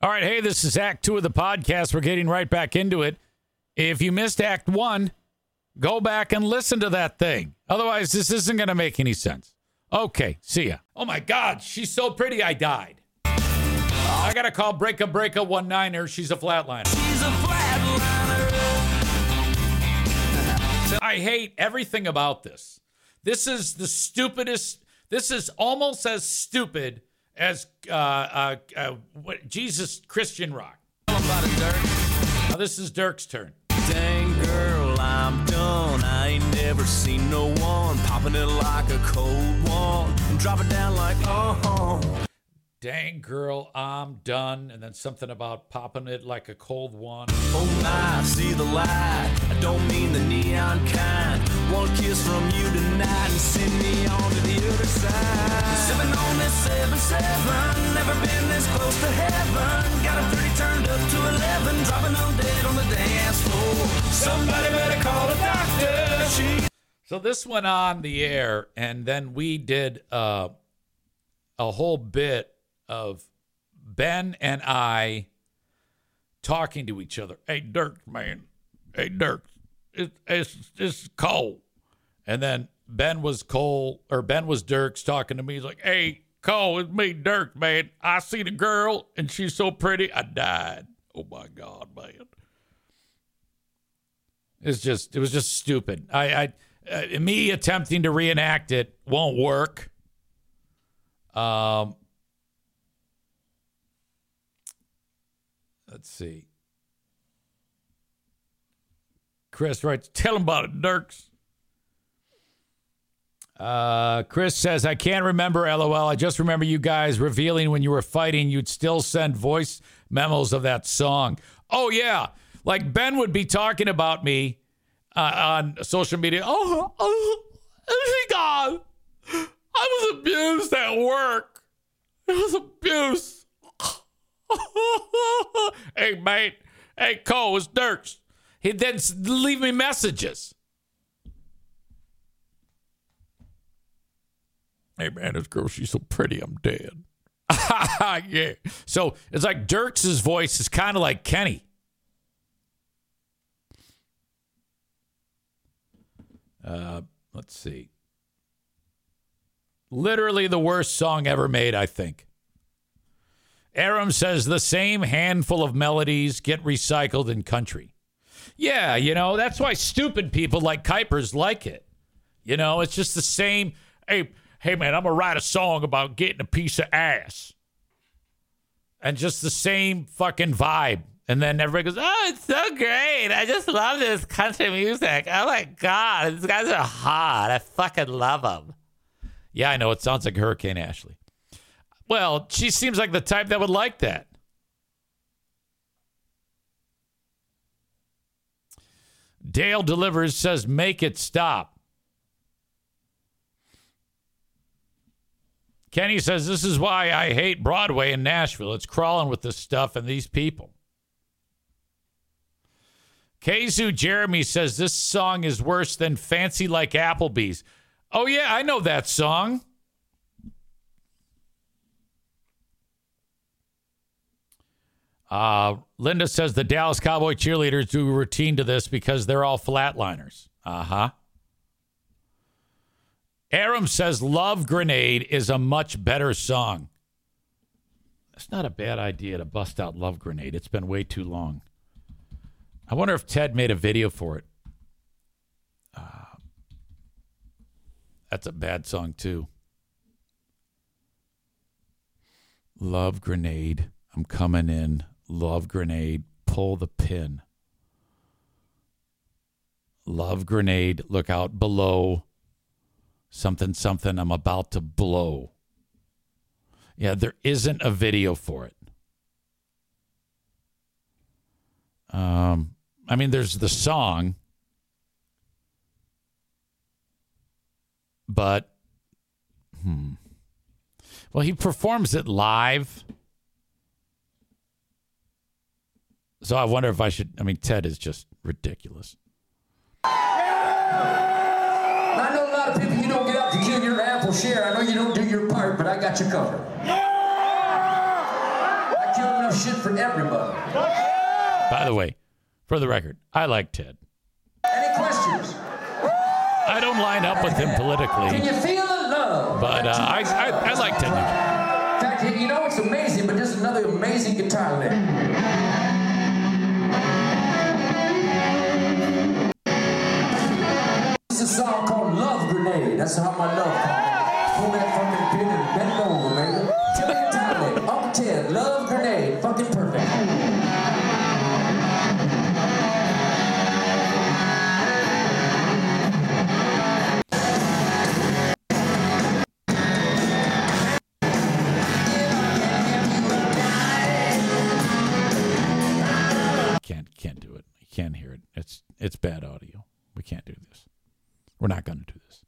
All right, hey, this is Act 2 of the podcast. We're getting right back into it. If you missed Act 1, go back and listen to that thing. Otherwise, this isn't going to make any sense. Okay, see ya. Oh, my God, she's so pretty, I died. I got to call Breaka 19er. She's a flatliner. She's a flatliner. I hate everything about this. This is the stupidest. This is almost as stupid as Jesus Christian rock. Now this is Dirk's turn. Dang girl, I'm done. I ain't never seen no one popping it like a cold one and drop it down like Dang girl, I'm done. And then something about popping it like a cold one. Oh my, see the light. I don't mean the neon kind. One kiss from you tonight and send me on to the other side. Sipping on this 7-7, never been this close to heaven. Got a pretty turned up to 11, dropping on dead on the dance floor. Somebody better call a doctor. So this went on the air, and then we did a whole bit of Ben and I talking to each other. Hey, Dirk, man. Hey, Dirk. It's Cole. And then Ben was Dirk's talking to me. He's like, hey, Cole, it's me, Dirk, man. I seen a girl, and she's so pretty, I died. Oh, my God, man. It was just stupid. Me attempting to reenact it won't work. Let's see. Chris writes, tell him about it, Dirks. Chris says, I can't remember, LOL. I just remember you guys revealing when you were fighting, you'd still send voice memos of that song. Oh, yeah. Like Ben would be talking about me on social media. Oh my God. I was abused at work. It was abuse. Hey, mate. Hey, Cole, it's Dirks. He'd then leave me messages. Hey, man, this girl, she's so pretty, I'm dead. Yeah. So it's like Dirks' voice is kind of like Kenny. Let's see. Literally the worst song ever made, I think. Aram says the same handful of melodies get recycled in country. Yeah, that's why stupid people like Kuipers like it. It's just the same. Hey, man, I'm going to write a song about getting a piece of ass. And just the same fucking vibe. And then everybody goes, oh, it's so great. I just love this country music. Oh, my God. These guys are hot. I fucking love them. Yeah, I know. It sounds like Hurricane Ashley. Well, she seems like the type that would like that. Dale Delivers says, make it stop. Kenny says, this is why I hate Broadway in Nashville. It's crawling with this stuff and these people. Keizu Jeremy says, this song is worse than Fancy Like Applebee's. Oh, yeah, I know that song. Linda says the Dallas Cowboy cheerleaders do a routine to this because they're all flatliners. Uh-huh. Aram says Love Grenade is a much better song. That's not a bad idea to bust out Love Grenade. It's been way too long. I wonder if Ted made a video for it. That's a bad song, too. Love Grenade. I'm coming in. Love Grenade. Pull the pin. Love Grenade. Look out below. Something, something. I'm about to blow. Yeah, there isn't a video for it. I mean, there's the song. But, well, he performs it live. So I wonder if I should, Ted is just ridiculous. I know a lot of people, you don't get out to kill your ample share. I know you don't do your part, but I got you covered. I killed enough enough shit for everybody. By the way, for the record, I like Ted. Any questions? I don't line up with him politically. Can you feel the love? But I like Ted Nugent. In fact, you know it's amazing, but there's another amazing guitar lick. This is a song called Love Grenade. That's how my love comes. Pull that fucking pin and bend over, baby. Tell me guitar lick. Uncle Ted, Love Grenade. Fucking perfect. Can't do it. You can't hear it. It's bad audio. We can't do this. We're not going to do this.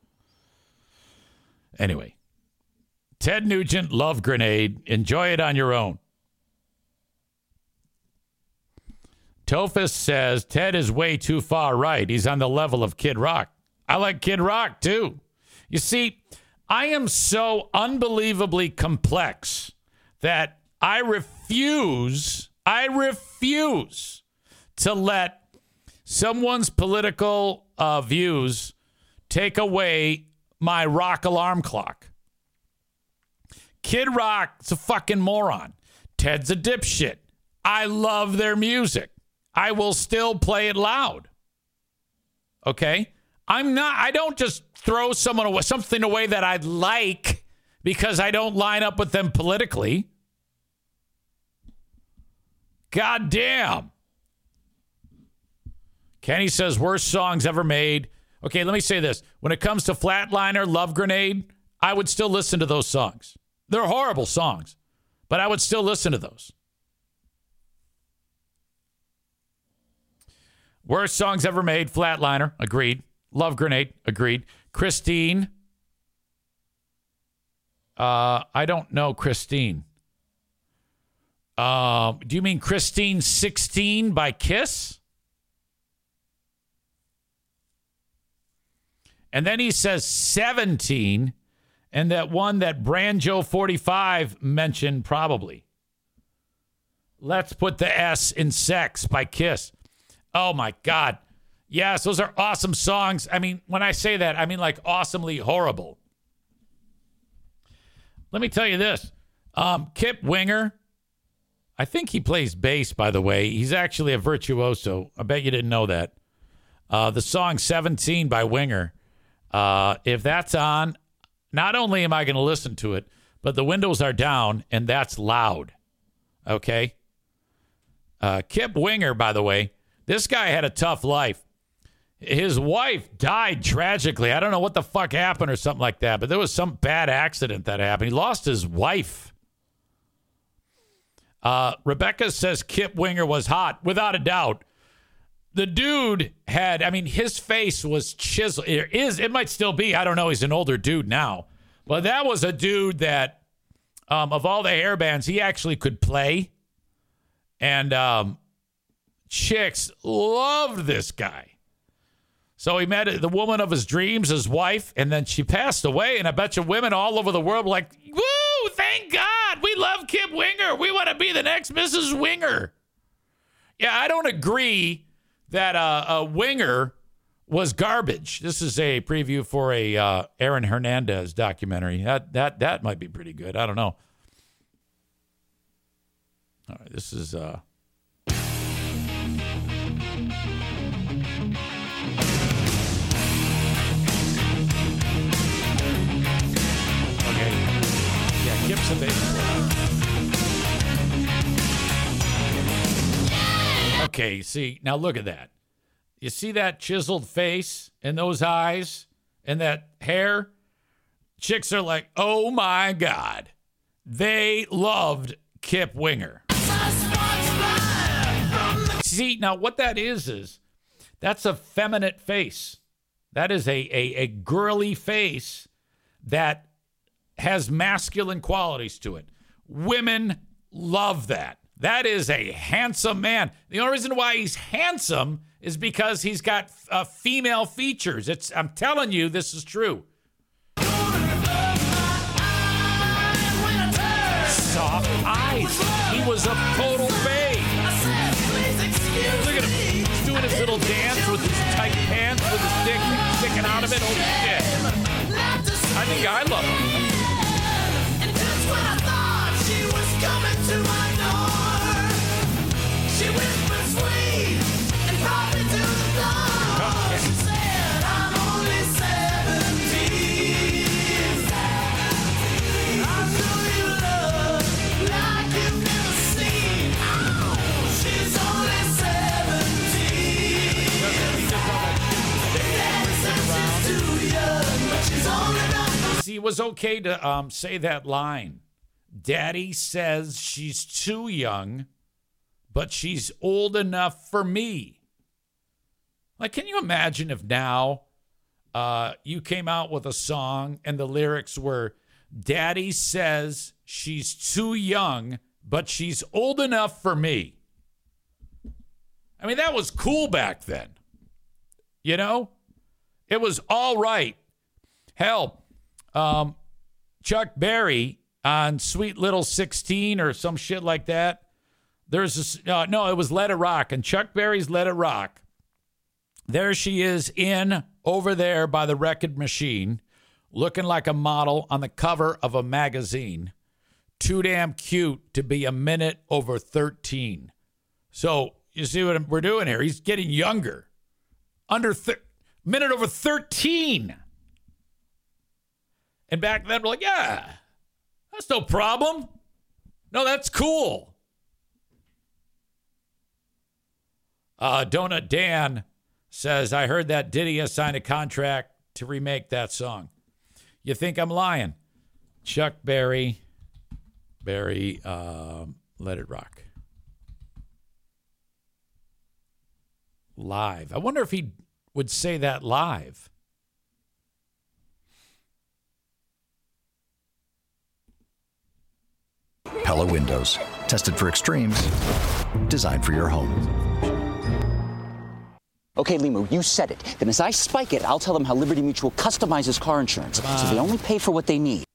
Anyway, Ted Nugent, Love Grenade. Enjoy it on your own. Tophus says Ted is way too far right. He's on the level of Kid Rock. I like Kid Rock too. You see, I am so unbelievably complex that I refuse to let someone's political views take away my rock alarm clock. Kid Rock's a fucking moron. Ted's a dipshit. I love their music. I will still play it loud. Okay? I don't just throw something away that I like because I don't line up with them politically. God damn. Kenny says, worst songs ever made. Okay, let me say this. When it comes to Flatliner, Love Grenade, I would still listen to those songs. They're horrible songs, but I would still listen to those. Worst songs ever made, Flatliner, agreed. Love Grenade, agreed. Christine. I don't know Christine. Do you mean Christine 16 by Kiss? And then he says 17, and that one that Branjo 45 mentioned probably. Let's put the S in Sex by Kiss. Oh, my God. Yes, those are awesome songs. I mean, when I say that, I mean like awesomely horrible. Let me tell you this. Kip Winger, I think he plays bass, by the way. He's actually a virtuoso. I bet you didn't know that. The song 17 by Winger, if that's on, not only am I going to listen to it, but the windows are down, and that's loud. Okay? Kip Winger, by the way, this guy had a tough life. His wife died tragically. I don't know what the fuck happened or something like that, but there was some bad accident that happened. He lost his wife. Rebecca says Kip Winger was hot, without a doubt. The dude had, I mean, his face was chiseled. It might still be. I don't know. He's an older dude now. But that was a dude that, of all the hair bands, he actually could play. And chicks loved this guy. So he met the woman of his dreams, his wife, and then she passed away. And I bet you women all over the world were like, woo, thank God. We love Kip Winger. We want to be the next Mrs. Winger. Yeah, I don't agree that a Winger was garbage. This is a preview for a Aaron Hernandez documentary. That might be pretty good. I don't know. All right, this is... Kip's a baby. Okay, see, now look at that. You see that chiseled face and those eyes and that hair? Chicks are like, oh my God. They loved Kip Winger. See, now what that is that's a feminine face. That is a girly face that has masculine qualities to it. Women love that. That is a handsome man. The only reason why he's handsome is because he's got female features. I'm telling you, this is true. soft eyes. He was a total babe. Look at him. He's doing his little dance with his tight pants with his dick sticking out of it. Oh, shit. I think I love him. And just when I thought she was coming to my door, she whispered sweet and brought me to the door. She said, I'm only 17. I'll show you love like you've never seen. She's only 17. Daddy says she's too young, but she's old enough. See, it was okay to say that line. Daddy says she's too young, but she's old enough for me. Like, can you imagine if now you came out with a song and the lyrics were, Daddy says she's too young, but she's old enough for me. I mean, that was cool back then. You know? It was all right. Hell, Chuck Berry on Sweet Little 16 or some shit like that. There's a, no, it was Let It Rock. And Chuck Berry's Let It Rock. There she is over there by the record machine, looking like a model on the cover of a magazine. Too damn cute to be a minute over 13. So you see what we're doing here? He's getting younger. Minute over 13. And back then, we're like, yeah, that's no problem. No, that's cool. Donut Dan says, I heard that Diddy has signed a contract to remake that song. You think I'm lying? Chuck Berry, Let It Rock. Live. I wonder if he would say that live. Pella Windows. Tested for extremes. Designed for your home. Okay, Limo, you said it. Then as I spike it, I'll tell them how Liberty Mutual customizes car insurance. So they only pay for what they need.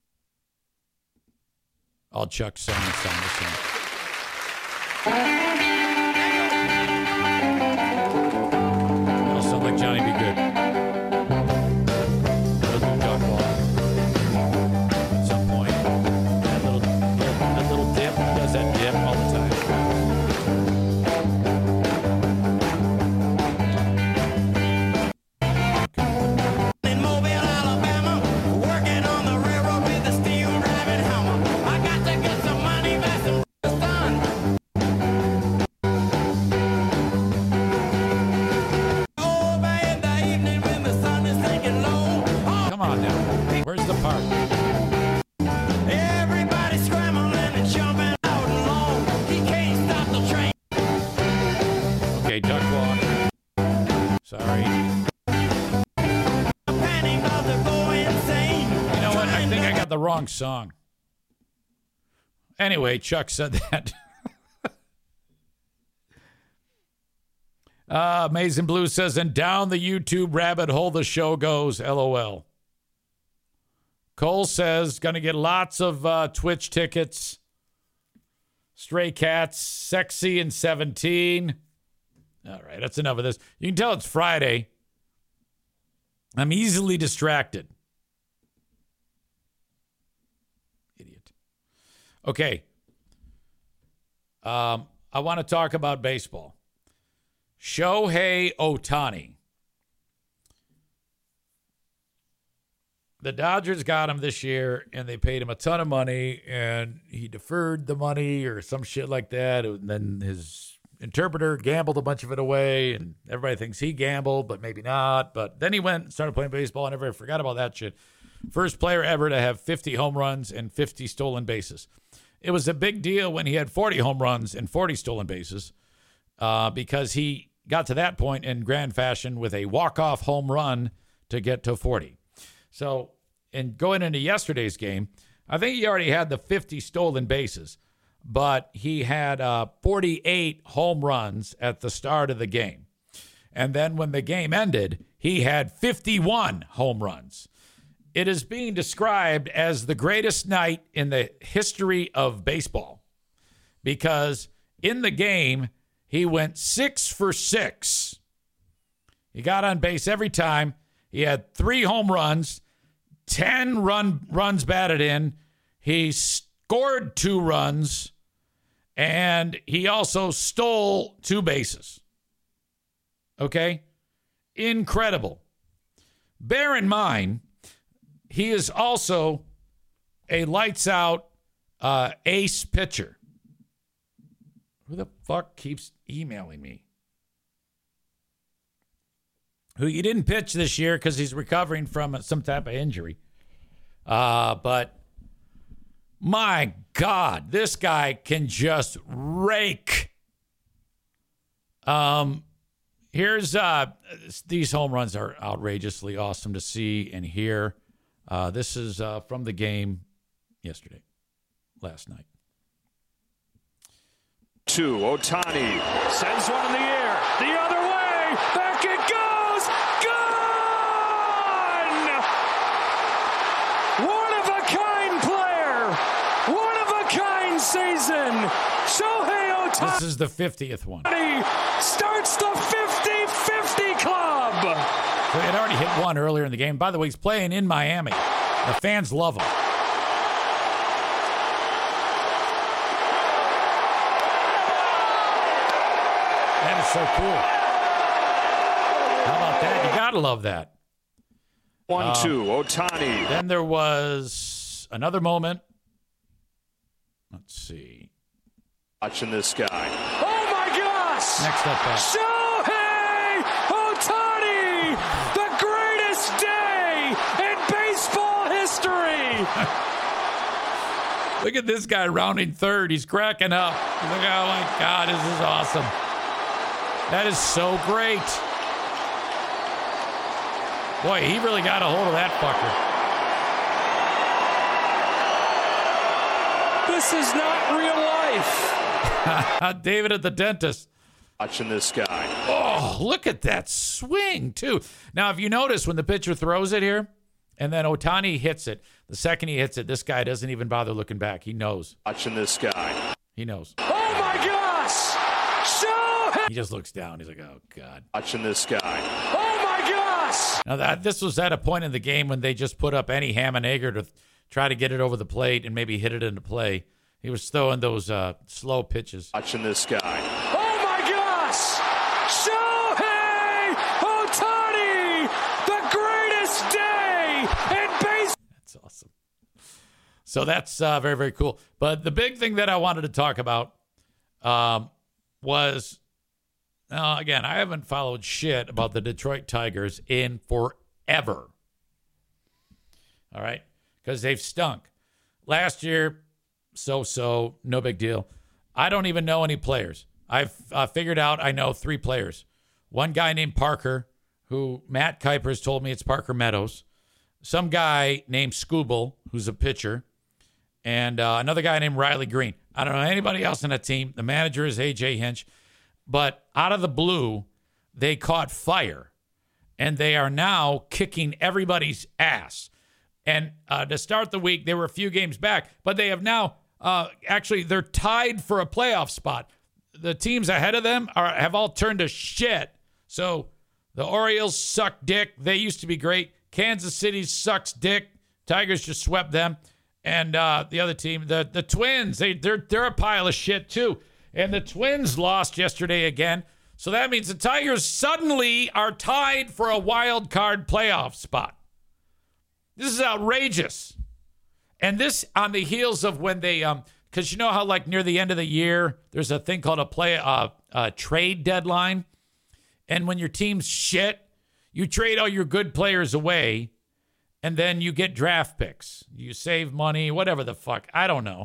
All Chuck songs on this one. I'll sound like Johnny B. Good. Little duck walk. At some point. That little dip. He does that dip all the time. In Mobile, Alabama, working on the railroad with a steel driving hammer. I got to get some money back and done. Over in the evening when the sun is sinking low. Come on now. Where's the park? Everybody scrambling and jumping out along. He can't stop the train. Okay, duck walk. Sorry. Panic about to go insane. You know what? I think I got the wrong song. Anyway, Chuck said that. Amazing Blue says, and down the YouTube rabbit hole the show goes, LOL. Cole says, going to get lots of Twitch tickets. Stray Cats, Sexy and 17. All right, that's enough of this. You can tell it's Friday. I'm easily distracted. Idiot. Okay. I want to talk about baseball. Shohei Ohtani. The Dodgers got him this year, and they paid him a ton of money, and he deferred the money or some shit like that. And then his interpreter gambled a bunch of it away, and everybody thinks he gambled, but maybe not. But then he went and started playing baseball, and everybody forgot about that shit. First player ever to have 50 home runs and 50 stolen bases. It was a big deal when he had 40 home runs and 40 stolen bases because he got to that point in grand fashion with a walk-off home run to get to 40. So, in going into yesterday's game, I think he already had the 50 stolen bases, but he had 48 home runs at the start of the game. And then when the game ended, he had 51 home runs. it is being described as the greatest night in the history of baseball because in the game, he went 6 for 6. He got on base every time. He had 3 home runs, 10 runs batted in. He scored 2 runs, and he also stole 2 bases. Okay? Incredible. Bear in mind, he is also a lights-out ace pitcher. Who the fuck keeps emailing me? Who he didn't pitch this year because he's recovering from some type of injury. But my God, this guy can just rake. Here's these home runs are outrageously awesome to see and hear. This is from the game last night. 2, Ohtani sends one in the air, the other way, back it goes, gone! One-of-a-kind player, one-of-a-kind season, Shohei Ohtani. This is the 50th one. Starts the 50-50 club. So he had already hit one earlier in the game. By the way, he's playing in Miami. The fans love him. That is so cool. How about that? You got to love that. 1-2, Ohtani. Then there was another moment. Let's see. Watching this guy. Oh, my gosh! Next up, Shohei Ohtani! The greatest day in baseball history! Look at this guy rounding third. He's cracking up. He's like, oh, my God, this is awesome. That is so great. Boy, he really got a hold of that fucker. This is not real life. David at the dentist. Watching this guy. Oh, look at that swing, too. Now, if you notice, when the pitcher throws it here, and then Ohtani hits it, the second he hits it, this guy doesn't even bother looking back. He knows. Watching this guy. He knows. Oh, my gosh! Shohei! He just looks down. He's like, oh, God. Watching this guy. Oh, my gosh! Now, this was at a point in the game when they just put up any ham and egger to try to get it over the plate and maybe hit it into play. He was throwing those slow pitches. Watching this guy. Oh, my gosh! Shohei Ohtani! The greatest day in baseball! That's awesome. So that's very, very cool. But the big thing that I wanted to talk about was, again, I haven't followed shit about the Detroit Tigers in forever. All right? Because they've stunk. Last year, so, no big deal. I don't even know any players. I've figured out I know 3 players. One guy named Parker, who Matt Kuipers told me it's Parker Meadows. Some guy named Skubal, who's a pitcher. And another guy named Riley Green. I don't know anybody else on that team. The manager is A.J. Hinch. But out of the blue, they caught fire. And they are now kicking everybody's ass. And to start the week, they were a few games back. But they have now, actually, they're tied for a playoff spot. The teams ahead of them have all turned to shit. So the Orioles suck dick. They used to be great. Kansas City sucks dick. Tigers just swept them. And the other team, the Twins, they're a pile of shit too. And the Twins lost yesterday again. So that means the Tigers suddenly are tied for a wild card playoff spot. This is outrageous. And this on the heels of when they, because you know how like near the end of the year, there's a thing called a trade deadline. And when your team's shit, you trade all your good players away. And then you get draft picks. You save money, whatever the fuck. I don't know.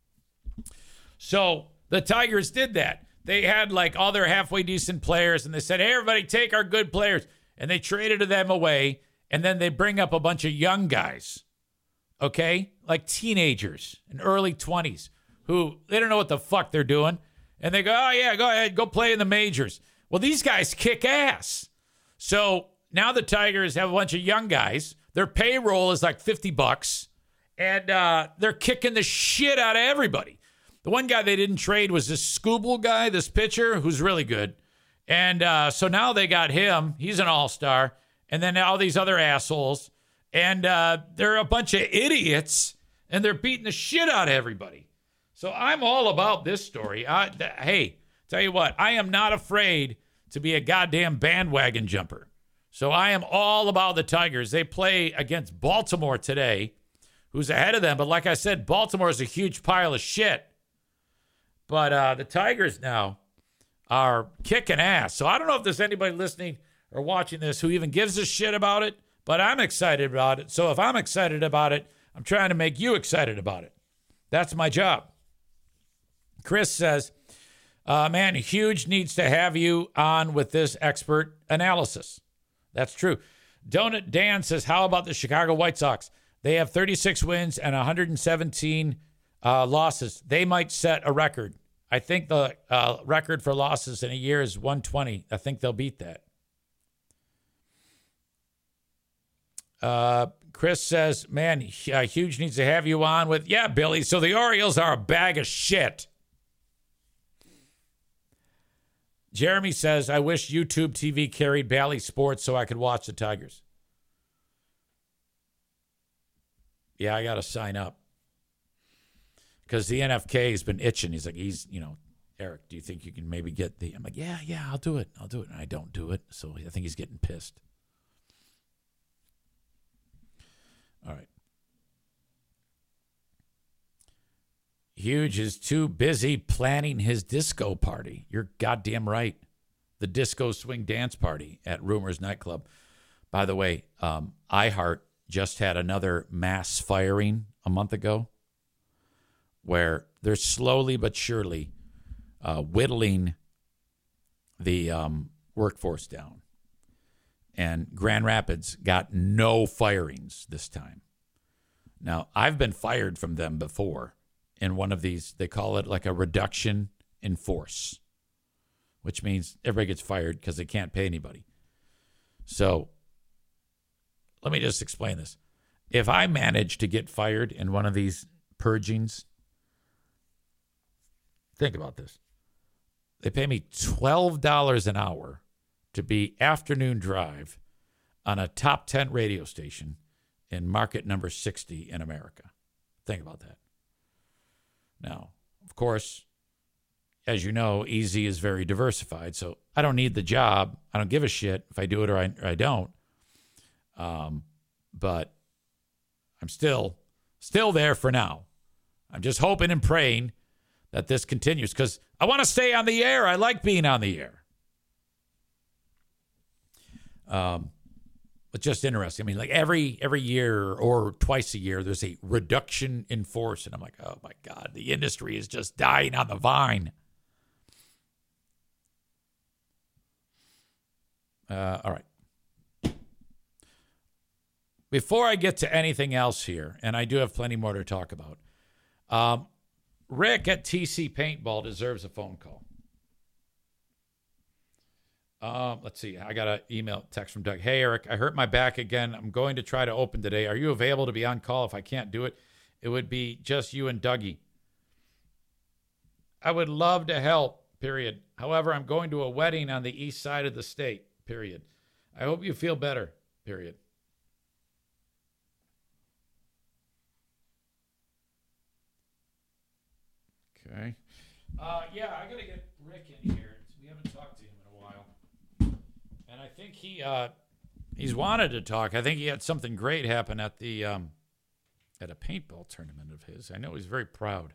So the Tigers did that. They had like all their halfway decent players, and they said, hey, everybody, take our good players. And they traded them away, and then they bring up a bunch of young guys, okay? Like teenagers in early 20s who they don't know what the fuck they're doing. And they go, oh, yeah, go ahead, go play in the majors. Well, these guys kick ass. So now the Tigers have a bunch of young guys. Their payroll is like $50, and they're kicking the shit out of everybody. The one guy they didn't trade was this Skubal guy, this pitcher, who's really good. And so now they got him. He's an all-star. And then all these other assholes. And they're a bunch of idiots, and they're beating the shit out of everybody. So I'm all about this story. Hey, tell you what, I am not afraid to be a goddamn bandwagon jumper. So I am all about the Tigers. They play against Baltimore today, who's ahead of them. But like I said, Baltimore is a huge pile of shit. But the Tigers now are kicking ass. So I don't know if there's anybody listening or watching this who even gives a shit about it, but I'm excited about it. So if I'm excited about it, I'm trying to make you excited about it. That's my job. Chris says, man, Huge needs to have you on with this expert analysis. That's true. Donut Dan says, how about the Chicago White Sox? They have 36 wins and 117 losses. They might set a record. I think the record for losses in a year is 120. I think they'll beat that. Chris says, man, Huge needs to have you on with, yeah, Billy. So the Orioles are a bag of shit. Jeremy says, I wish YouTube TV carried Bally Sports so I could watch the Tigers. Yeah, I got to sign up. Because the NFK has been itching. He's like, Eric, do you think you can maybe get the... I'm like, yeah, I'll do it. And I don't do it. So I think he's getting pissed. All right. Huge is too busy planning his disco party. You're goddamn right. The disco swing dance party at Rumors Nightclub. By the way, iHeart just had another mass firing a month ago where they're slowly but surely whittling the workforce down. And Grand Rapids got no firings this time. Now, I've been fired from them before. In one of these, they call it like a reduction in force, which means everybody gets fired because they can't pay anybody. So let me just explain this. If I manage to get fired in one of these purgings, think about this. They pay me $12 an hour to be afternoon drive on a top 10 radio station in market number 60 in America. Think about that. Now, of course, as you know, Easy is very diversified, so I don't need the job. I don't give a shit if I do it or I don't. But I'm still there for now. I'm just hoping and praying that this continues because I want to stay on the air. I like being on the air. But just interesting. I mean, like every year or twice a year, there's a reduction in force. And I'm like, oh, my God, the industry is just dying on the vine. All right. Before I get to anything else here, and I do have plenty more to talk about, Rick at TC Paintball deserves a phone call. Let's see. I got an text from Doug. Hey, Eric, I hurt my back again. I'm going to try to open today. Are you available to be on call? If I can't do it, it would be just you and Dougie. I would love to help, period. However, I'm going to a wedding on the east side of the state, period. I hope you feel better, period. Okay. Yeah, I got to get Rick in here. We haven't talked to him in a while. And I think he's wanted to talk. I think he had something great happen at the at a paintball tournament of his. I know he's very proud.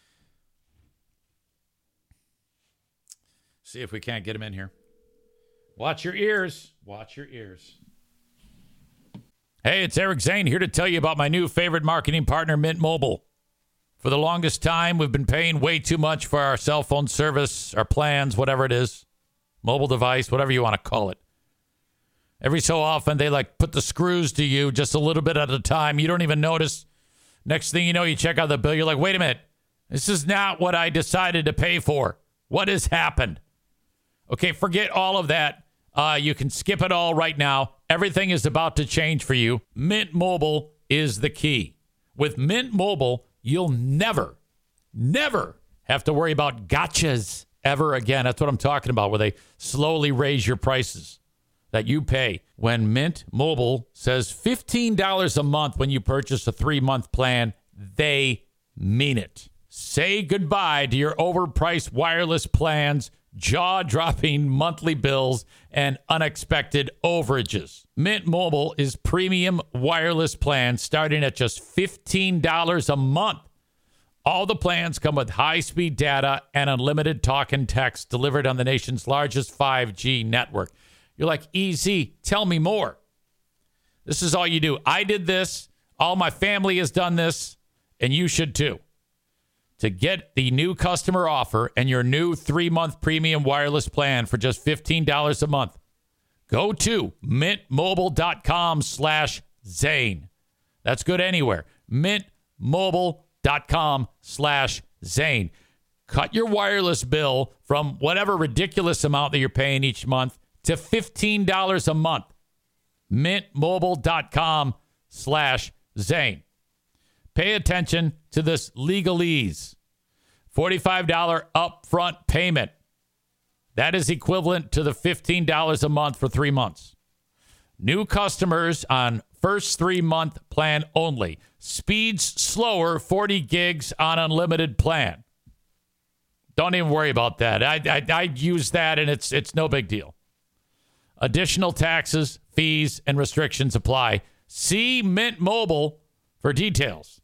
See if we can't get him in here. Watch your ears. Watch your ears. Hey, it's Eric Zane here to tell you about my new favorite marketing partner, Mint Mobile. For the longest time, we've been paying way too much for our cell phone service, our plans, whatever it is, mobile device, whatever you want to call it. Every so often, they put the screws to you just a little bit at a time. You don't even notice. Next thing you know, you check out the bill. You're like, wait a minute. This is not what I decided to pay for. What has happened? Okay, forget all of that. You can skip it all right now. everything is about to change for you. Mint Mobile is the key. With Mint Mobile, you'll never have to worry about gotchas ever again. That's what I'm talking about, where they slowly raise your prices that you pay. When Mint Mobile says $15 a month when you purchase a 3-month plan, they mean it. Say goodbye to your overpriced wireless plans, jaw-dropping monthly bills, and unexpected overages. Mint Mobile is premium wireless plans starting at just $15 a month. All the plans come with high-speed data and unlimited talk and text delivered on the nation's largest 5G network. You're like, easy, tell me more. This is all you do. I did this. All my family has done this, and you should too. To get the new customer offer and your new 3-month premium wireless plan for just $15 a month, go to mintmobile.com/Zane. That's good anywhere. mintmobile.com/Zane. Cut your wireless bill from whatever ridiculous amount that you're paying each month to $15 a month. mintmobile.com/Zane. Pay attention to this legalese. $45 upfront payment. That is equivalent to the $15 a month for 3 months. New customers on first 3-month plan only. Speeds slower, 40 gigs on unlimited plan. Don't even worry about that. I use that, and it's no big deal. Additional taxes, fees, and restrictions apply. See Mint Mobile for details.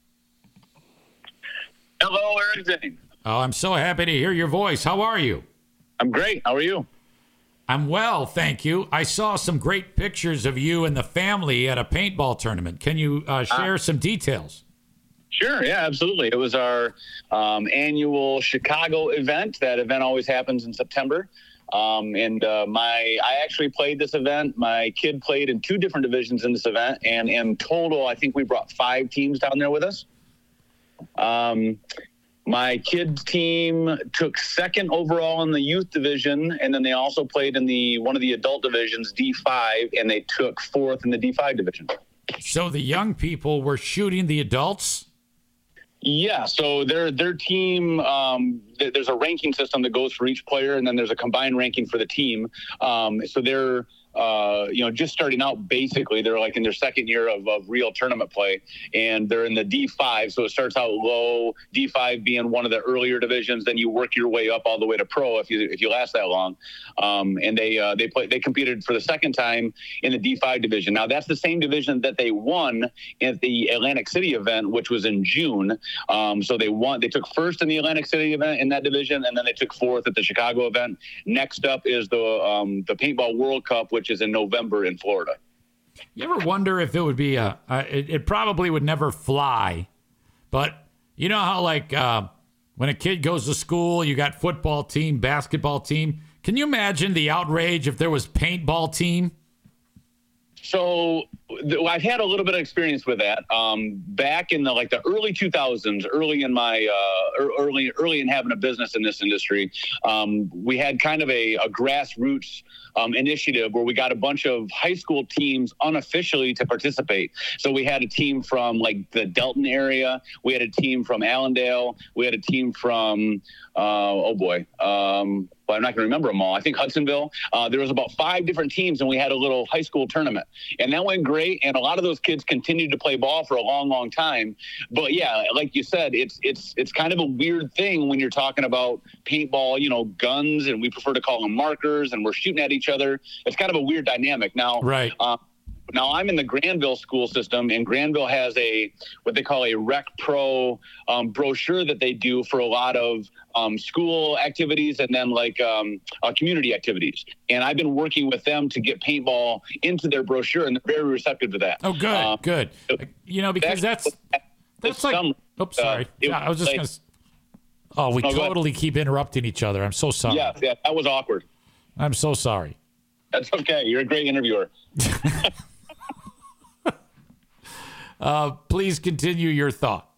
Hello, Eric Zane. Oh, I'm so happy to hear your voice. How are you? I'm great. How are you? I'm well, thank you. I saw some great pictures of you and the family at a paintball tournament. Can you share some details? Sure, yeah, absolutely. It was our annual Chicago event. That event always happens in September. I actually played this event. My kid played in 2 different divisions in this event, and in total, I think we brought 5 teams down there with us. My kids' team took 2nd overall in the youth division, and then they also played in one of the adult divisions, D5, and they took 4th in the D5 division. So the young people were shooting the adults? Yeah, so their team, there's a ranking system that goes for each player, and then there's a combined ranking for the team. So they're just starting out, basically. They're like in their 2nd year of real tournament play, and they're in the D5. So it starts out low, D5 being one of the earlier divisions. Then you work your way up all the way to pro if you last that long. And they competed for the 2nd time in the D5 division. Now that's the same division that they won at the Atlantic City event, which was in June. So they took 1st in the Atlantic City event in that division, and then they took 4th at the Chicago event. Next up is the Paintball World Cup, which is in November in Florida. You ever wonder if it would be it probably would never fly, but you know how when a kid goes to school, you got football team, basketball team. Can you imagine the outrage if there was paintball team? So I've had a little bit of experience with that. Back in the early 2000s, early in having a business in this industry, we had kind of a grassroots initiative where we got a bunch of high school teams unofficially to participate. So we had a team from the Delton area. We had a team from Allendale. We had a team from, but I'm not going to remember them all. I think Hudsonville. There was about 5 different teams, and we had a little high school tournament. And that went great, and a lot of those kids continued to play ball for a long, long time. But, yeah, like you said, it's kind of a weird thing when you're talking about paintball, guns, and we prefer to call them markers, and we're shooting at each other. It's kind of a weird dynamic. Now, right. Now I'm in the Granville school system, and Granville has what they call a Rec Pro brochure that they do for a lot of school activities and then community activities. And I've been working with them to get paintball into their brochure, and they're very receptive to that. Oh, good, good. Because that's like. Oops, sorry. I was just going to. Oh, we totally keep interrupting each other. I'm so sorry. Yeah, that was awkward. I'm so sorry. That's okay. You're a great interviewer. Please continue your thought.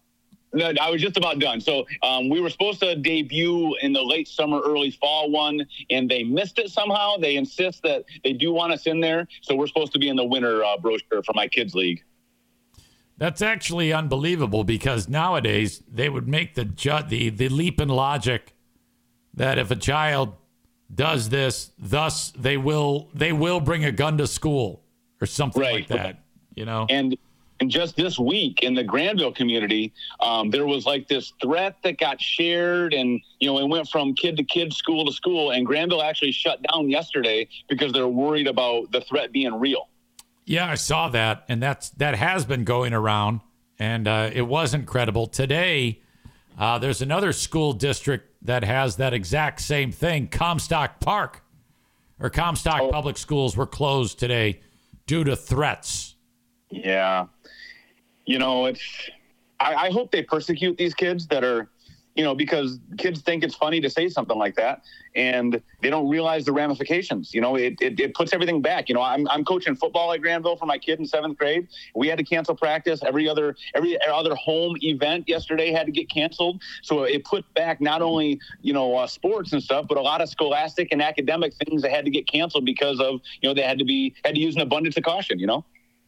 No, I was just about done. So we were supposed to debut in the late summer, early fall one, and they missed it somehow. They insist that they do want us in there. So we're supposed to be in the winter brochure for my kids' league. That's actually unbelievable because nowadays they would make the leap in logic that if a child does this, thus they will bring a gun to school or something like that, you know? And just this week in the Granville community, there was like this threat that got shared and, you know, it went from kid to kid, school to school. And Granville actually shut down yesterday because they're worried about the threat being real. Yeah, I saw that. And that has been going around and it wasn't credible. Today, there's another school district that has that exact same thing. Comstock Park or Comstock Public Schools were closed today due to threats. Yeah. You know, I hope they persecute these kids that are, you know, because kids think it's funny to say something like that and they don't realize the ramifications. You know, it puts everything back. You know, I'm coaching football at Granville for my kid in 7th grade. We had to cancel practice. Every other home event yesterday had to get canceled. So it put back not only, you know, sports and stuff, but a lot of scholastic and academic things that had to get canceled because of, you know, they had to use an abundance of caution, you know?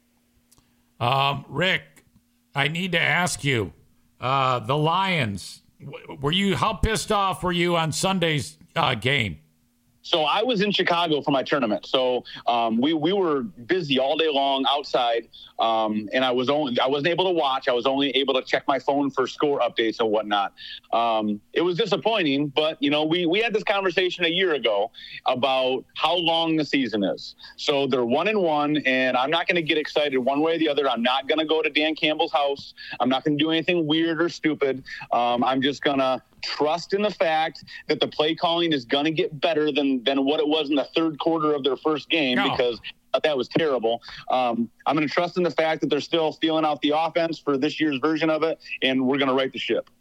Rick, I need to ask you, the Lions, how pissed off were you on Sunday's game? So I was in Chicago for my tournament. So we were busy all day long outside, and I wasn't able to watch. I was only able to check my phone for score updates and whatnot. It was disappointing, but you know we had this conversation a year ago about how long the season is. So they're 1-1, and I'm not going to get excited one way or the other. I'm not going to go to Dan Campbell's house. I'm not going to do anything weird or stupid. I'm just going to trust in the fact that the play calling is going to get better than what it was in the third quarter of their first game because that was terrible. I'm going to trust in the fact that they're still feeling out the offense for this year's version of it, and we're going to right the ship.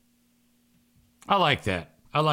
I like that.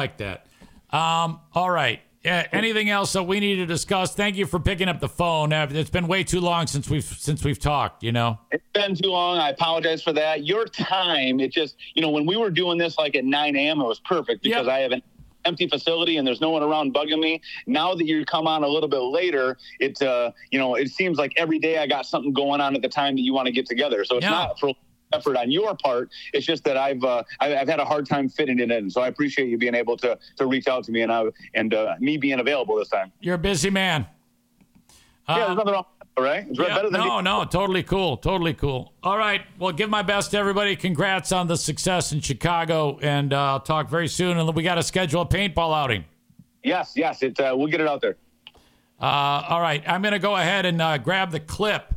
All right. Anything else that we need to discuss? Thank you for picking up the phone. It's been way too long since we've talked, you know. It's been too long. I apologize for that. Your time, it just, you know, when we were doing this like at 9 a.m., it was perfect because I have an empty facility and there's no one around bugging me. Now that you come on a little bit later, it seems like every day I got something going on at the time that you want to get together. So it's not for effort on your part. It's just that I've had a hard time fitting it in. So I appreciate you being able to reach out to me and me being available this time. You're a busy man. There's nothing wrong. All right. It's better than totally cool. All right. Well, give my best to everybody. Congrats on the success in Chicago, and I'll talk very soon. And we got to schedule a paintball outing. Yes. We'll get it out there. All right. I'm going to go ahead and grab the clip.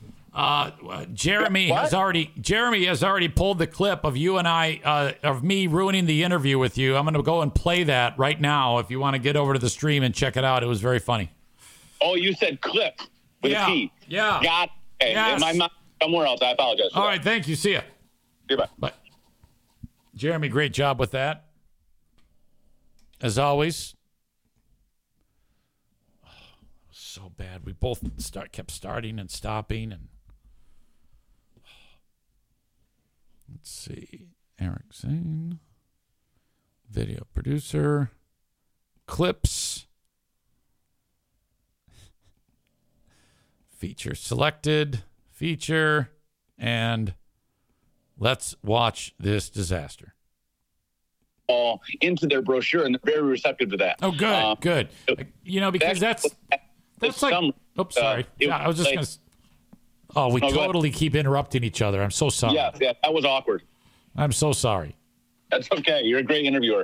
Jeremy has already pulled the clip of you and I, of me ruining the interview with you. I'm going to go and play that right now. If you want to get over to the stream and check it out, it was very funny. Oh, you said clip with a T. Yeah. Got it. Yes. My mind somewhere else. I apologize. All right. Thank you. See ya. Goodbye. Bye. Jeremy, great job with that. As always. So bad. We both kept starting and stopping and let's see. Eric Zane, video producer, clips, feature selected, feature, and let's watch this disaster. Into their brochure, and they're very receptive to that. Oh, good, good. You know, because that's like. Oops, sorry. I was just going to. Oh, we totally keep interrupting each other. I'm so sorry. Yeah, that was awkward. I'm so sorry. That's okay. You're a great interviewer.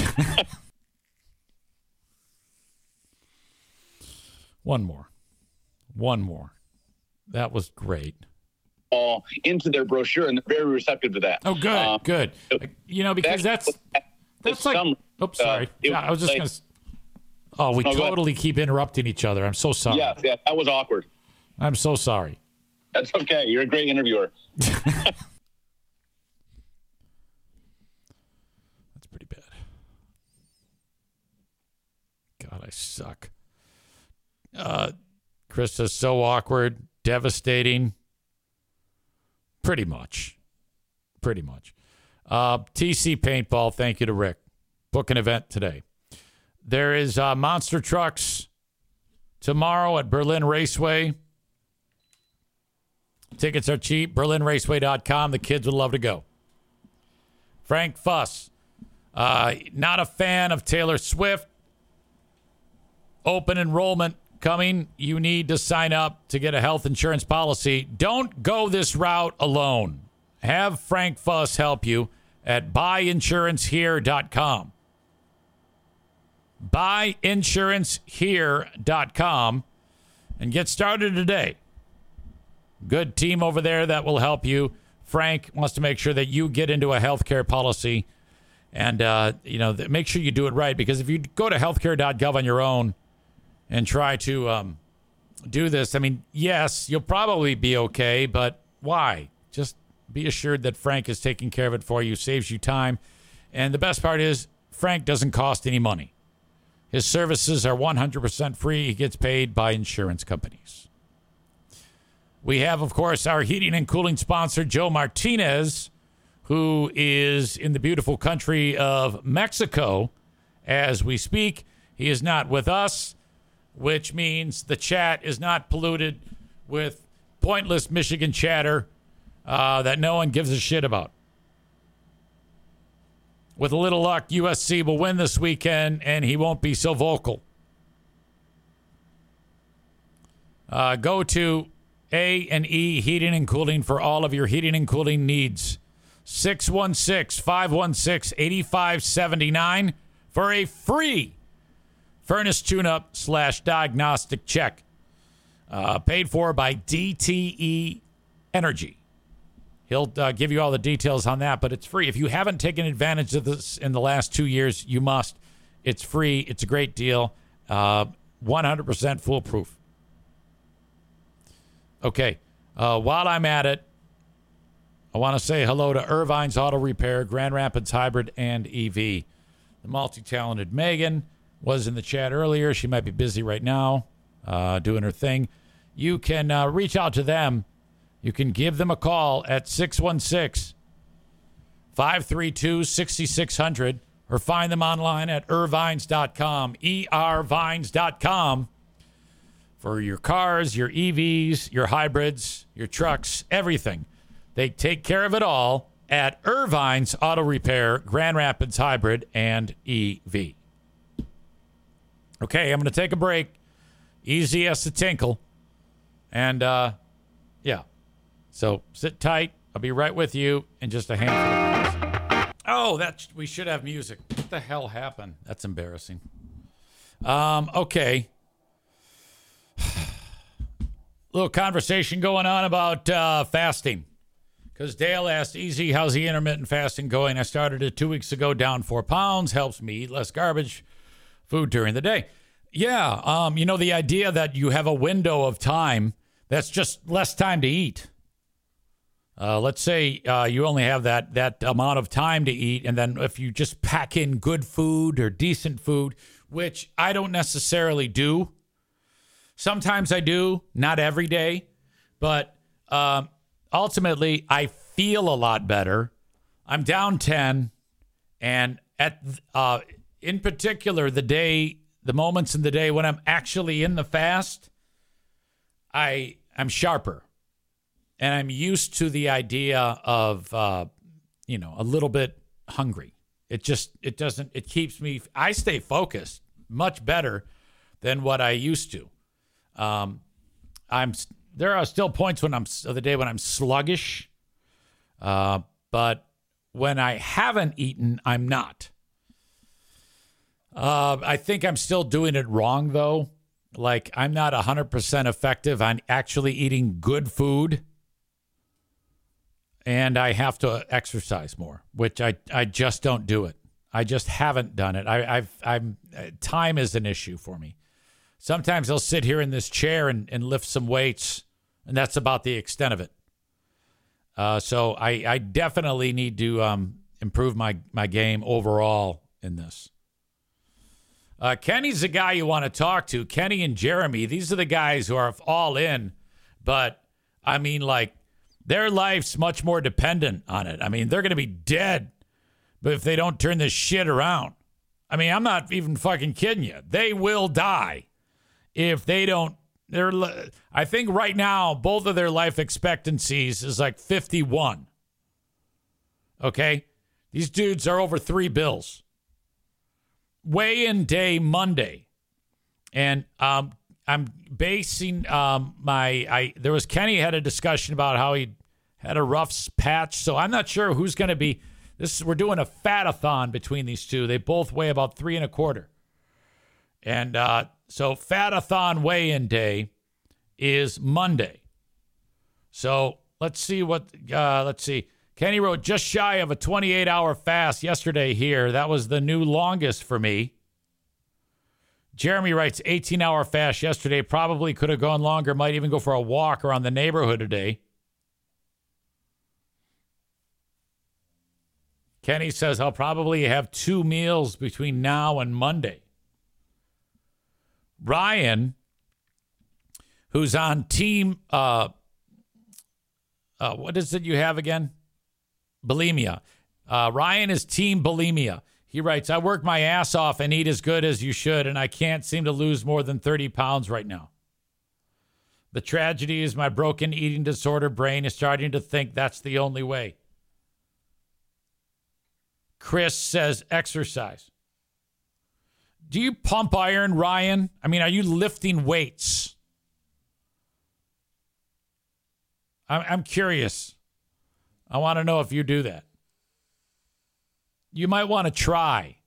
One more. That was great. Into their brochure, and they're very receptive to that. Oh, good, good. You know, because that's like. Oops, sorry. I was just going to. Oh, we totally keep interrupting each other. I'm so sorry. Yeah, that was awkward. I'm so sorry. That's okay. You're a great interviewer. That's pretty bad. God, I suck. Krista's so awkward, devastating. Pretty much. TC Paintball, thank you to Rick. Book an event today. There is Monster Trucks tomorrow at Berlin Raceway. Tickets are cheap. BerlinRaceway.com. The kids would love to go. Frank Fuss. Not a fan of Taylor Swift. Open enrollment coming. You need to sign up to get a health insurance policy. Don't go this route alone. Have Frank Fuss help you at buyinsurancehere.com. Buyinsurancehere.com and get started today. Good team over there that will help you. Frank wants to make sure that you get into a healthcare policy and, make sure you do it right, because if you go to healthcare.gov on your own and try to do this, I mean, yes, you'll probably be okay, but why? Just be assured that Frank is taking care of it for you, saves you time. And the best part is Frank doesn't cost any money. His services are 100% free. He gets paid by insurance companies. We have, of course, our heating and cooling sponsor, Joe Martinez, who is in the beautiful country of Mexico as we speak. He is not with us, which means the chat is not polluted with pointless Michigan chatter that no one gives a shit about. With a little luck, USC will win this weekend, and he won't be so vocal. Go to A&E Heating and Cooling for all of your heating and cooling needs. 616-516-8579 for a free furnace tune-up / diagnostic check. Paid for by DTE Energy. He'll give you all the details on that, but it's free. If you haven't taken advantage of this in the last 2 years, you must. It's free. It's a great deal. 100% foolproof. Okay. While I'm at it, I want to say hello to Irvine's Auto Repair, Grand Rapids Hybrid, and EV. The multi-talented Megan was in the chat earlier. She might be busy right now doing her thing. You can reach out to them. You can give them a call at 616-532-6600 or find them online at irvines.com, ervines.com, for your cars, your EVs, your hybrids, your trucks, everything. They take care of it all at Irvine's Auto Repair, Grand Rapids Hybrid, and EV. Okay, I'm going to take a break. Easy as to tinkle. And, yeah. So sit tight. I'll be right with you in just a handful of minutes. Oh, we should have music. What the hell happened? That's embarrassing. Okay. Little conversation going on about fasting. Because Dale asked, Easy, how's the intermittent fasting going? I started it 2 weeks ago, down 4 pounds. Helps me eat less garbage food during the day. Yeah, the idea that you have a window of time that's just less time to eat. Let's say you only have that amount of time to eat, and then if you just pack in good food or decent food, which I don't necessarily do. Sometimes I do, not every day, but ultimately I feel a lot better. I'm down 10, and in particular the moments in the day when I'm actually in the fast, I'm sharper. And I'm used to the idea of, a little bit hungry. It keeps me, I stay focused much better than what I used to. There are still points of the day when I'm sluggish. But when I haven't eaten, I'm not. I think I'm still doing it wrong though. Like I'm not 100% effective on actually eating good food. And I have to exercise more, which I just don't do it. I just haven't done it. Time is an issue for me. Sometimes I'll sit here in this chair and lift some weights, and that's about the extent of it. So I definitely need to improve my game overall in this. Kenny's the guy you want to talk to. Kenny and Jeremy, these are the guys who are all in, but I mean, like, their life's much more dependent on it. I mean, they're going to be dead But if they don't turn this shit around, I mean, I'm not even fucking kidding you. They will die if they don't. I think right now, both of their life expectancies is like 51. Okay? These dudes are over 3 bills. Weigh-in day Monday. And I'm basing there was Kenny had a discussion about how he had a rough patch. So I'm not sure who's going to be. We're doing a fat-a-thon between these two. They both weigh about 3 1/4. And so fat-a-thon weigh-in day is Monday. So let's see let's see. Kenny wrote just shy of a 28-hour fast yesterday here. That was the new longest for me. Jeremy writes 18-hour fast yesterday. Probably could have gone longer. Might even go for a walk around the neighborhood today. Kenny says I'll probably have 2 meals between now and Monday. Ryan, who's on team, what is it you have again? Bulimia. Ryan is team bulimia. He writes, I work my ass off and eat as good as you should, and I can't seem to lose more than 30 pounds right now. The tragedy is my broken eating disorder brain is starting to think that's the only way. Chris says exercise. Do you pump iron, Ryan? I mean, are you lifting weights? I'm curious. I want to know if you do that. You might want to try.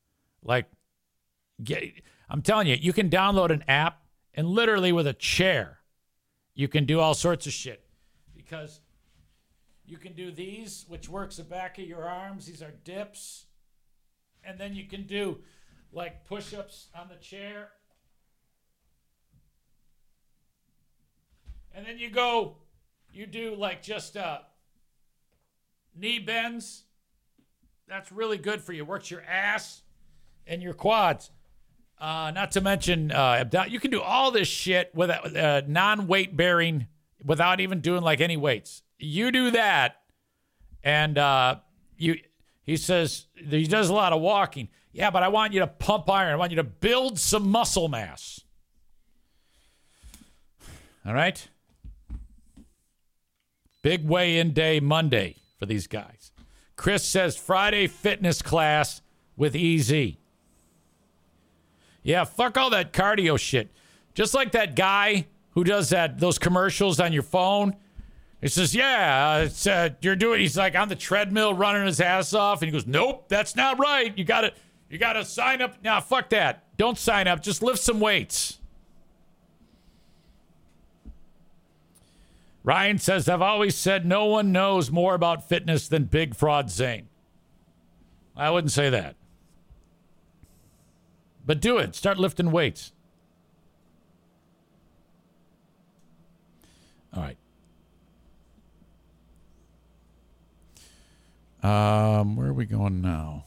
I'm telling you, you can download an app and literally with a chair, you can do all sorts of shit. Because you can do these, which works the back of your arms. These are dips. And then you can do like push-ups on the chair. And then you do like just knee bends. That's really good for you. Works your ass and your quads. Not to mention, you can do all this shit with non-weight bearing without even doing like any weights. You do that, and he says he does a lot of walking. Yeah, but I want you to pump iron. I want you to build some muscle mass. All right? Big weigh-in day Monday for these guys. Chris says Friday fitness class with EZ. Yeah, fuck all that cardio shit. Just like that guy who does those commercials on your phone. He says, you're doing, he's like on the treadmill running his ass off. And he goes, nope, that's not right. You gotta sign up. Nah, fuck that. Don't sign up. Just lift some weights. Ryan says, I've always said no one knows more about fitness than Big Fraud Zane. I wouldn't say that. But do it. Start lifting weights. All right. Where are we going now?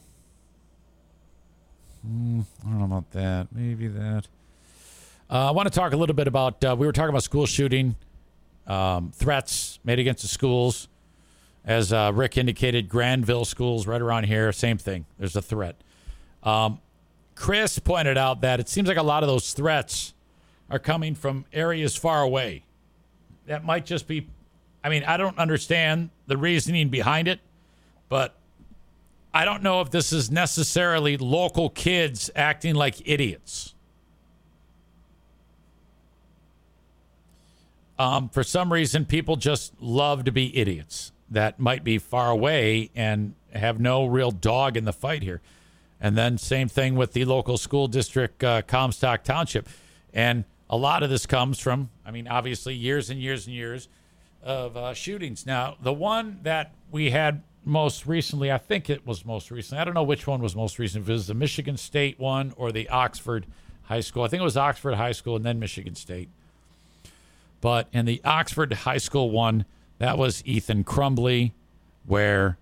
I don't know about that. Maybe that. I want to talk a little bit about, we were talking about school shooting, threats made against the schools. As Rick indicated, Granville schools right around here, same thing. There's a threat. Chris pointed out that it seems like a lot of those threats are coming from areas far away. That might just be, I don't understand the reasoning behind it, but I don't know if this is necessarily local kids acting like idiots. For some reason, people just love to be idiots that might be far away and have no real dog in the fight here. And then same thing with the local school district, Comstock Township. And a lot of this comes from, obviously years and years and years of shootings. Now, the one that we had most recently, I think it was most recently. I don't know which one was most recent. If it was the Michigan State one or the Oxford High School. I think it was Oxford High School and then Michigan State. But in the Oxford High School one, that was Ethan Crumbly, where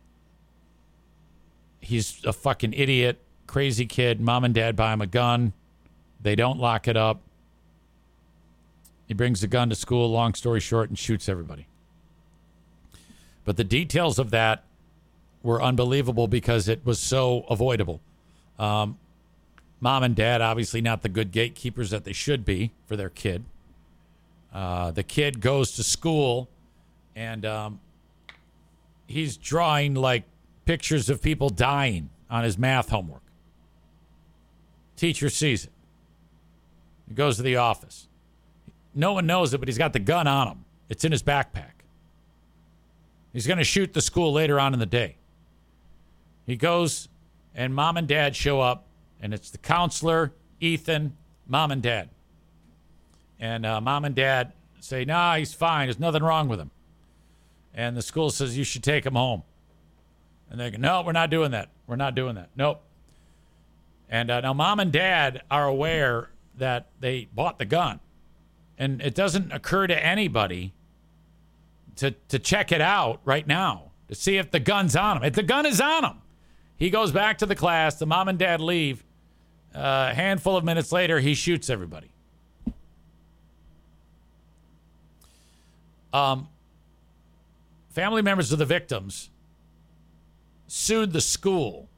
he's a fucking idiot, crazy kid. Mom and dad buy him a gun. They don't lock it up. He brings the gun to school, long story short, and shoots everybody. But the details of that were unbelievable because it was so avoidable. Mom and dad, obviously not the good gatekeepers that they should be for their kid. The kid goes to school, and he's drawing, like, pictures of people dying on his math homework. Teacher sees it. He goes to the office. No one knows it, but he's got the gun on him. It's in his backpack. He's going to shoot the school later on in the day. He goes, and mom and dad show up, and it's the counselor, Ethan, mom and dad. And mom and dad say, nah, he's fine. There's nothing wrong with him. And the school says, you should take him home. And they go, no, we're not doing that. We're not doing that. Nope. And now mom and dad are aware that they bought the gun. And it doesn't occur to anybody to check it out right now, to see if the gun's on him. If the gun is on him, he goes back to the class. The mom and dad leave. A handful of minutes later, he shoots everybody. Family members of the victims sued the school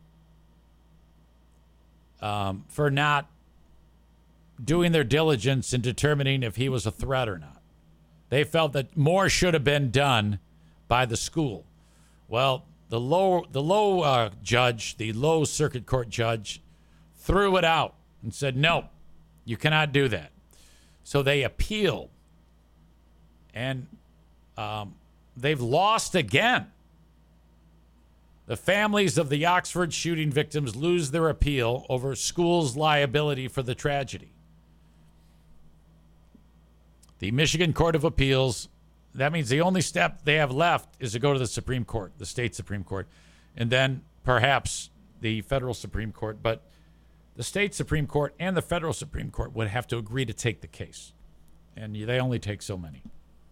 for not doing their diligence in determining if he was a threat or not. They felt that more should have been done by the school. Well, the low circuit court judge threw it out and said, no, you cannot do that. So they appealed, and they've lost again. The families of the Oxford shooting victims lose their appeal over school's liability for the tragedy. The Michigan Court of Appeals, that means the only step they have left is to go to the Supreme Court, the state Supreme Court, and then perhaps the federal Supreme Court. But the state Supreme Court and the federal Supreme Court would have to agree to take the case. And they only take so many.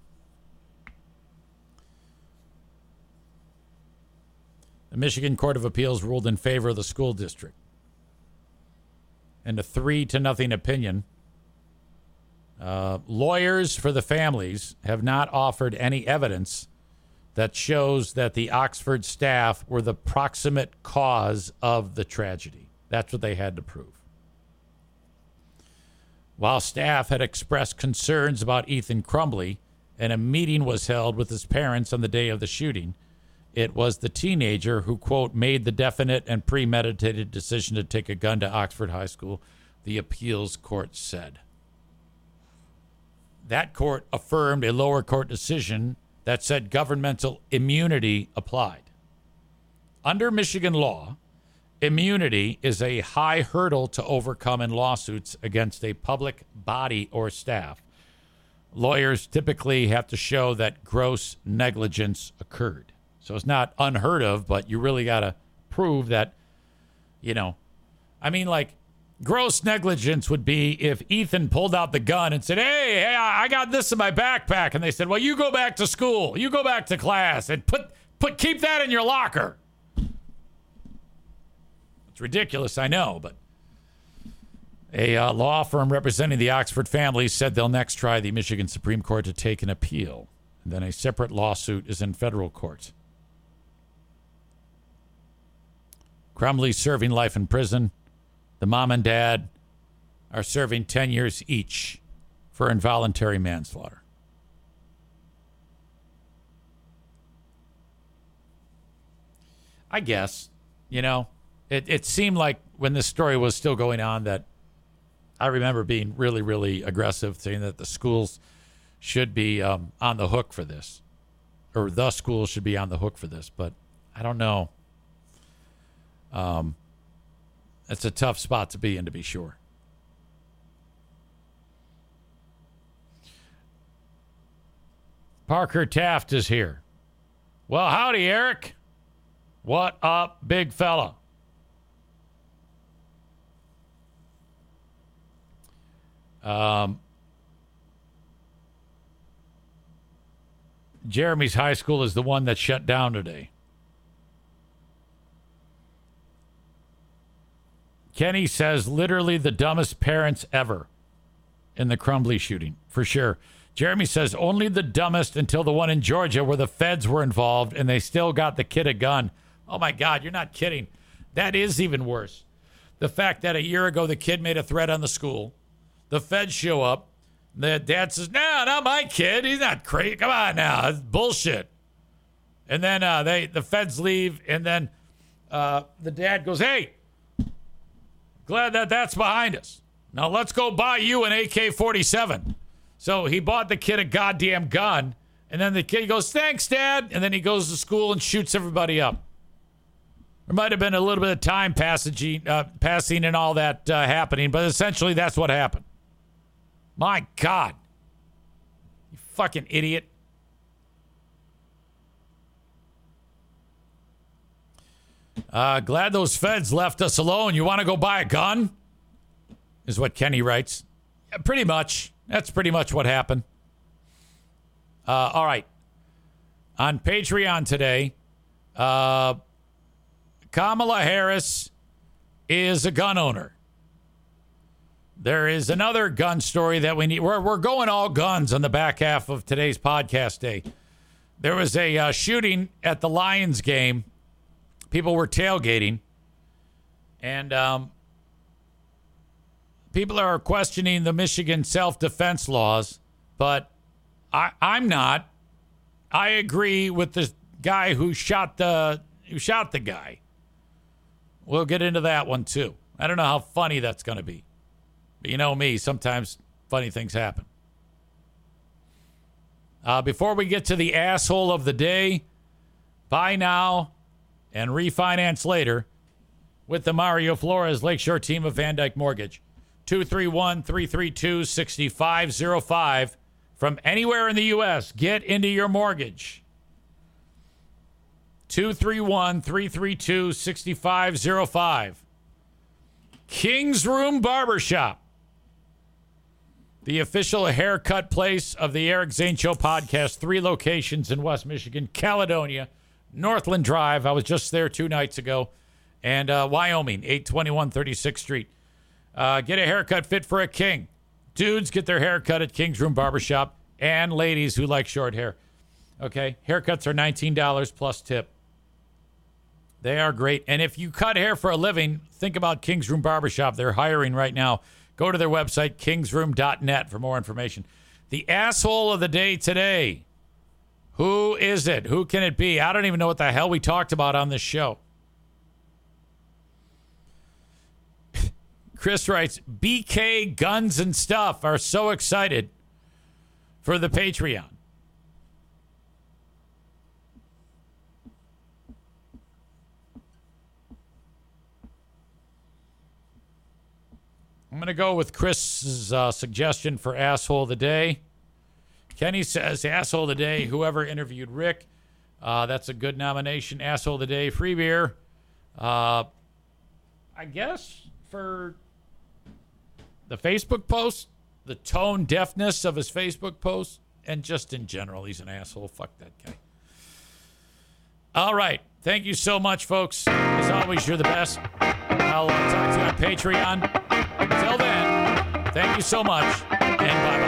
The Michigan Court of Appeals ruled in favor of the school district. And a 3-0 opinion. Lawyers for the families have not offered any evidence that shows that the Oxford staff were the proximate cause of the tragedy. That's what they had to prove. While staff had expressed concerns about Ethan Crumbley, and a meeting was held with his parents on the day of the shooting, it was the teenager who, quote, made the definite and premeditated decision to take a gun to Oxford High School, the appeals court said. That court affirmed a lower court decision that said governmental immunity applied. Under Michigan law, immunity is a high hurdle to overcome in lawsuits against a public body or staff. Lawyers typically have to show that gross negligence occurred. So it's not unheard of, but you really got to prove that, gross negligence would be if Ethan pulled out the gun and said, hey, I got this in my backpack. And they said, well, you go back to school. You go back to class and keep that in your locker. It's ridiculous, I know, but a law firm representing the Oxford family said they'll next try the Michigan Supreme Court to take an appeal. And then a separate lawsuit is in federal court. Crumbley's serving life in prison. The mom and dad are serving 10 years each for involuntary manslaughter. I guess, it seemed like when this story was still going on that I remember being really, really aggressive, saying that the schools should be on the hook for this, or the schools should be on the hook for this, but I don't know. It's a tough spot to be in, to be sure. Parker Taft is here. Well, howdy, Eric. What up, big fella? Jeremy's high school is the one that shut down today. Kenny says literally the dumbest parents ever in the Crumbley shooting, for sure. Jeremy says only the dumbest until the one in Georgia where the feds were involved and they still got the kid a gun. Oh, my God, you're not kidding. That is even worse. The fact that a year ago the kid made a threat on the school. The feds show up. The dad says, no, not my kid. He's not crazy. Come on now. That's bullshit. And then the feds leave, and then the dad goes, hey, glad that's behind us. Now let's go buy you an AK-47. So he bought the kid a goddamn gun, and then the kid goes, thanks, Dad. And then he goes to school and shoots everybody up. There might have been a little bit of time passing and all that happening, but essentially that's what happened. My God. You fucking idiot. Glad those feds left us alone. You want to go buy a gun? Is what Kenny writes. Yeah, pretty much. That's pretty much what happened. All right. On Patreon today, Kamala Harris is a gun owner. There is another gun story that we need. We're going all guns on the back half of today's podcast day. There was a shooting at the Lions game. People were tailgating. And people are questioning the Michigan self-defense laws. But I'm not. I agree with the guy who shot the guy. We'll get into that one, too. I don't know how funny that's going to be. But you know me, sometimes funny things happen. Before we get to the asshole of the day, buy now and refinance later with the Mario Flores Lakeshore team of Van Dyke Mortgage. 231-332-6505. From anywhere in the U.S., get into your mortgage. 231-332-6505. King's Room Barbershop. The official haircut place of the Eric Zane Show podcast. 3 locations in West Michigan, Caledonia, Northland Drive. I was just there 2 nights ago. And Wyoming, 821 36th Street. Get a haircut fit for a king. Dudes get their haircut at King's Room Barbershop. And ladies who like short hair. Okay, haircuts are $19 plus tip. They are great. And if you cut hair for a living, think about King's Room Barbershop. They're hiring right now. Go to their website, kingsroom.net, for more information. The asshole of the day today. Who is it? Who can it be? I don't even know what the hell we talked about on this show. Chris writes, BK Guns and Stuff are so excited for the Patreon. I'm going to go with Chris's suggestion for Asshole of the Day. Kenny says, Asshole of the Day, whoever interviewed Rick. That's a good nomination. Asshole of the Day, free beer. I guess for the Facebook post, the tone deafness of his Facebook post, and just in general, he's an asshole. Fuck that guy. All right. Thank you so much, folks. As always, you're the best. I'll talk to you on Patreon. Until then, thank you so much, and bye-bye.